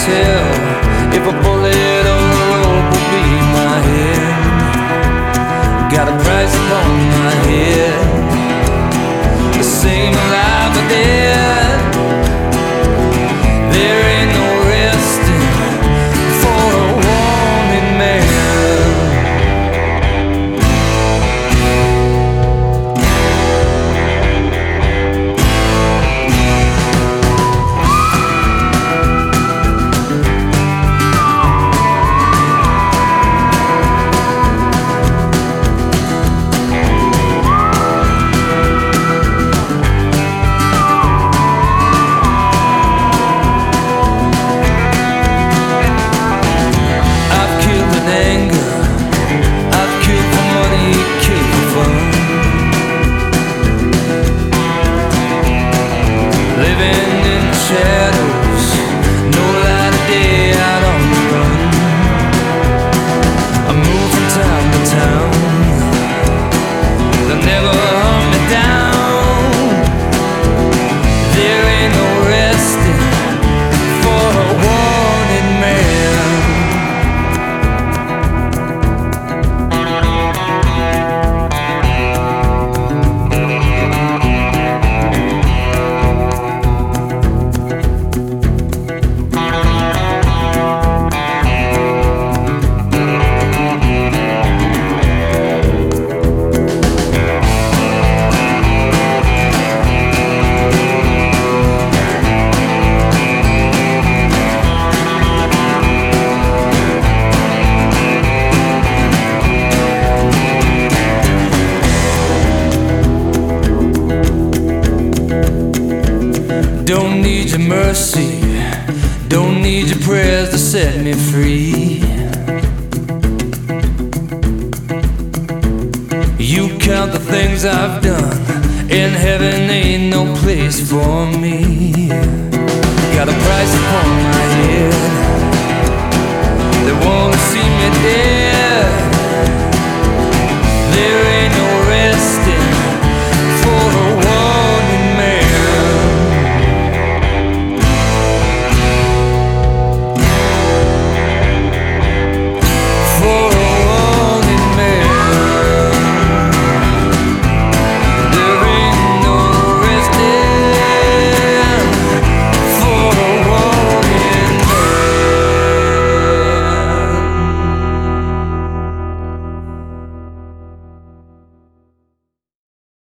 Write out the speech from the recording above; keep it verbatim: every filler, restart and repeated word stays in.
tell if a bullet or a rope will be my head. Got a price upon my head, the same alive or dead. There ain't no resting for a wanted man. Shadows, no light of day out on the run. I move from town to town, they'll never hunt me down. There ain't no resting for a wanted man. Don't need your mercy, don't need your prayers to set me free. You count the things I've done, in heaven ain't no place for me. Got a price upon my head,